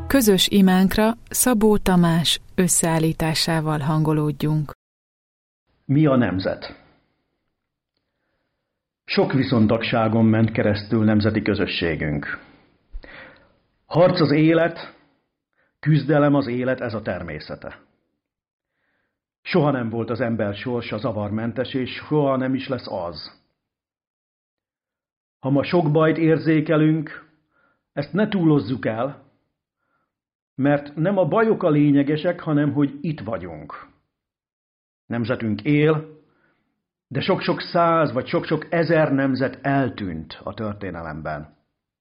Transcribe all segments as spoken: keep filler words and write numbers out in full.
Közös imánkra Szabó Tamás összeállításával hangolódjunk. Mi a nemzet? Sok viszontagságon ment keresztül nemzeti közösségünk. Harc az élet, küzdelem az élet, ez a természete. Soha nem volt az ember sorsa zavarmentes, és soha nem is lesz az. Ha ma sok bajt érzékelünk, ezt ne túlozzuk el, mert nem a bajok a lényegesek, hanem hogy itt vagyunk. Nemzetünk él, de sok-sok száz vagy sok-sok ezer nemzet eltűnt a történelemben.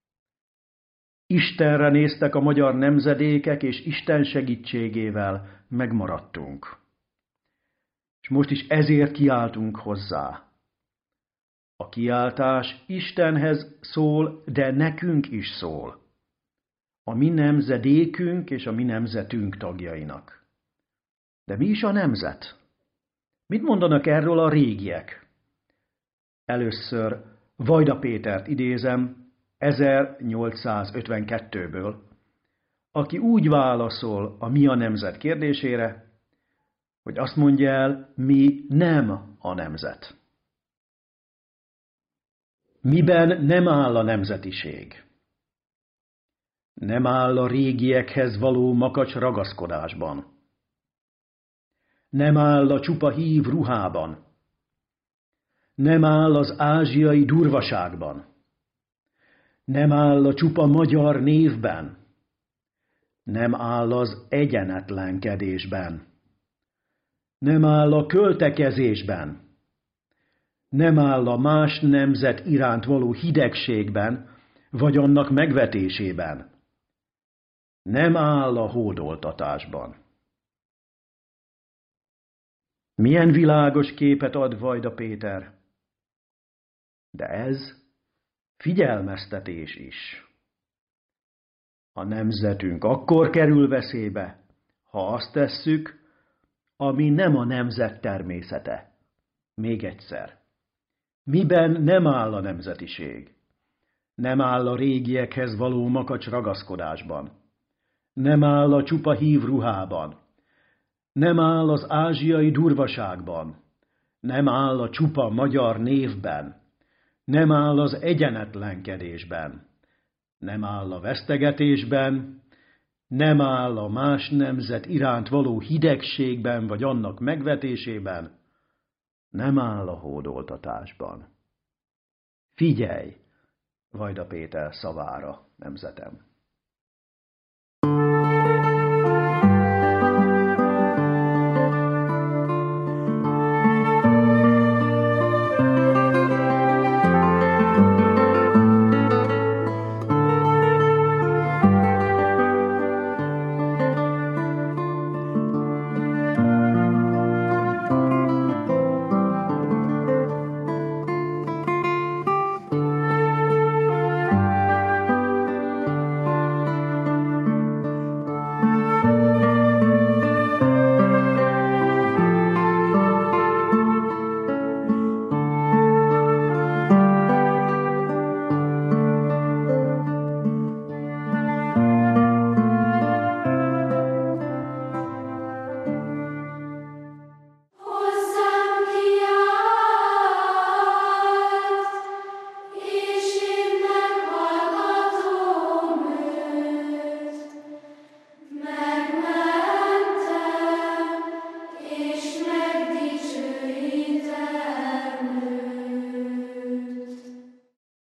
Istenre néztek a magyar nemzedékek, és Isten segítségével megmaradtunk. És most is ezért kiáltunk hozzá. A kiáltás Istenhez szól, de nekünk is szól. A mi nemzedékünk és a mi nemzetünk tagjainak. De mi is a nemzet? Mit mondanak erről a régiek? Először Vajda Pétert idézem ezernyolcszázötvenkettőből, aki úgy válaszol a mi a nemzet kérdésére, hogy azt mondja el, mi nem a nemzet. Miben nem áll a nemzetiség? Nem áll a régiekhez való makacs ragaszkodásban. Nem áll a csupa hív ruhában. Nem áll az ázsiai durvaságban. Nem áll a csupa magyar névben. Nem áll az egyenetlenkedésben. Nem áll a költekezésben. Nem áll a más nemzet iránt való hidegségben, vagy annak megvetésében. Nem áll a hódoltatásban. Milyen világos képet ad Vajda Péter? De ez figyelmeztetés is. A nemzetünk akkor kerül veszélybe, ha azt tesszük, ami nem a nemzet természete. Még egyszer. Miben nem áll a nemzetiség? Nem áll a régiekhez való makacs ragaszkodásban. Nem áll a csupa hív ruhában. Nem áll az ázsiai durvaságban. Nem áll a csupa magyar névben. Nem áll az egyenetlenkedésben. Nem áll a vesztegetésben. Nem áll a más nemzet iránt való hidegségben vagy annak megvetésében. Nem áll a hódoltatásban. Figyelj, Vajda Péter szavára, nemzetem!